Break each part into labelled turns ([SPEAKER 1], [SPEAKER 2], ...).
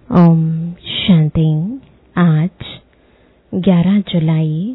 [SPEAKER 1] ओम शांति। आज 11 जुलाई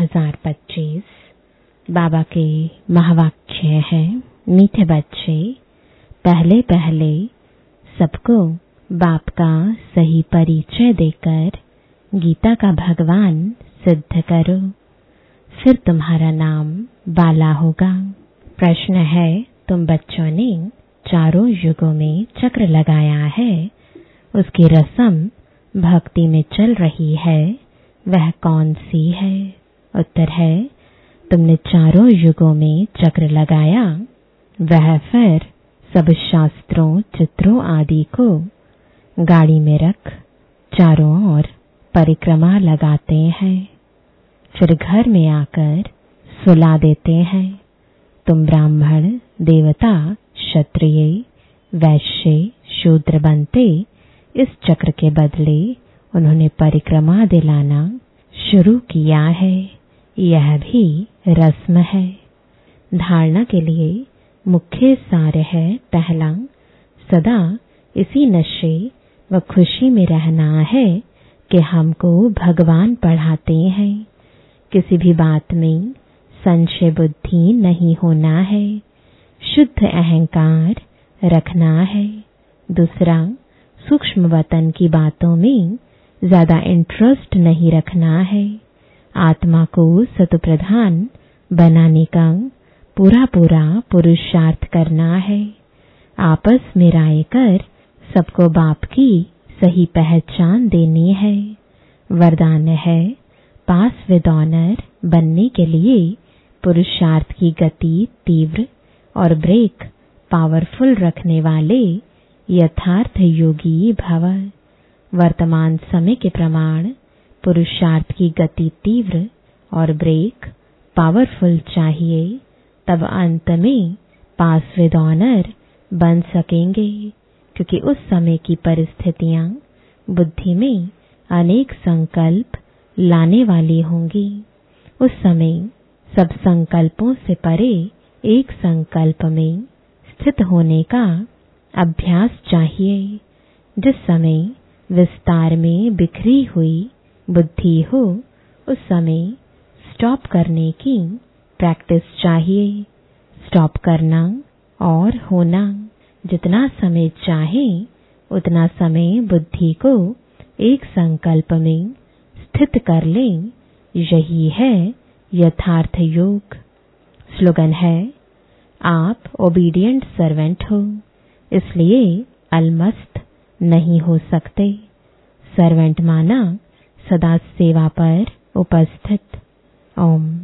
[SPEAKER 1] 2025 बाबा के महावाक्य है। मीठे बच्चे, पहले पहले सबको बाप का सही परिचय देकर गीता का भगवान सिद्ध करो, फिर तुम्हारा नाम बाला होगा। प्रश्न है, तुम बच्चों ने चारों युगों में चक्र लगाया है, उसकी रस्म भक्ति में चल रही है, वह कौन सी है? उत्तर है, तुमने चारों युगों में चक्र लगाया, वह फिर सब शास्त्रों चित्रों आदि को गाड़ी में रख चारों ओर परिक्रमा लगाते हैं, फिर घर में आकर सुला देते हैं। तुम ब्राह्मण, देवता, क्षत्रिय, वैश्य, शूद्र बनते, इस चक्र के बदले उन्होंने परिक्रमा दिलाना शुरू किया है। यह भी रस्म है। धारणा के लिए मुख्य सार है, पहला, सदा इसी नशे व खुशी में रहना है कि हमको भगवान पढ़ाते हैं। किसी भी बात में संशय बुद्धि नहीं होना है, शुद्ध अहंकार रखना है। दूसरा, सूक्ष्म वतन की बातों में ज्यादा इंटरेस्ट नहीं रखना है। आत्मा को सतप्रधान बनाने का पूरा पुरुषार्थ करना है। आपस में राय कर सबको बाप की सही पहचान देनी है। वरदान है, पास विद ऑनर बनने के लिए पुरुषार्थ की गति तीव्र और ब्रेक पावरफुल रखने वाले यथार्थ योगी भव। वर्तमान समय के प्रमाण पुरुषार्थ की गति तीव्र और ब्रेक पावरफुल चाहिए, तब अंत में पास विद ऑनर बन सकेंगे, क्योंकि उस समय की परिस्थितियां बुद्धि में अनेक संकल्प लाने वाली होंगी। उस समय सब संकल्पों से परे एक संकल्प में स्थित होने का अभ्यास चाहिए। जिस समय विस्तार में बिखरी हुई बुद्धि हो, उस समय स्टॉप करने की प्रैक्टिस चाहिए। स्टॉप करना और होना, जितना समय चाहे उतना समय बुद्धि को एक संकल्प में स्थित कर लें, यही है यथार्थ योग। स्लोगन है, आप ओबीडिएंट सर्वेंट हो, इसलिए अलमस्त नहीं हो सकते। सर्वेंट माना सदा सेवा पर उपस्थित। ओम